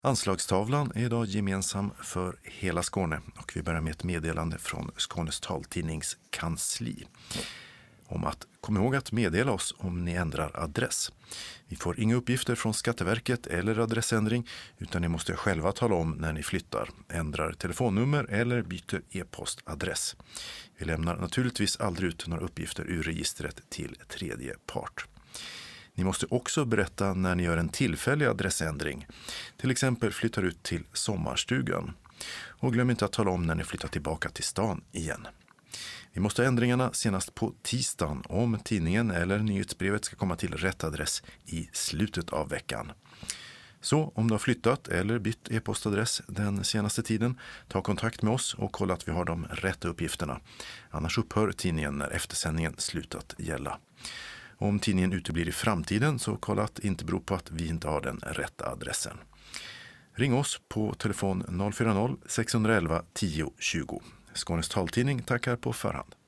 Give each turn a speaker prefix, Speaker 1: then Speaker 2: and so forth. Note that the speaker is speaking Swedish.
Speaker 1: Anslagstavlan är idag gemensam för hela Skåne och vi börjar med ett meddelande från Skånes taltidnings kansli om att kom ihåg att meddela oss om ni ändrar adress. Vi får inga uppgifter från Skatteverket eller adressändring utan ni måste själva tala om när ni flyttar, ändrar telefonnummer eller byter e-postadress. Vi lämnar naturligtvis aldrig ut några uppgifter ur registret till tredje part. Ni måste också berätta när ni gör en tillfällig adressändring, till exempel flyttar ut till sommarstugan. Och glöm inte att tala om när ni flyttar tillbaka till stan igen. Vi måste ha ändringarna senast på tisdagen om tidningen eller nyhetsbrevet ska komma till rätt adress i slutet av veckan. Så om du har flyttat eller bytt e-postadress den senaste tiden, ta kontakt med oss och kolla att vi har de rätta uppgifterna. Annars upphör tidningen när eftersändningen slutat gälla. Om tidningen uteblir i framtiden så kolla att det inte beror på att vi inte har den rätta adressen. Ring oss på telefon 040 611 10 20. Skånes taltidning tackar på förhand.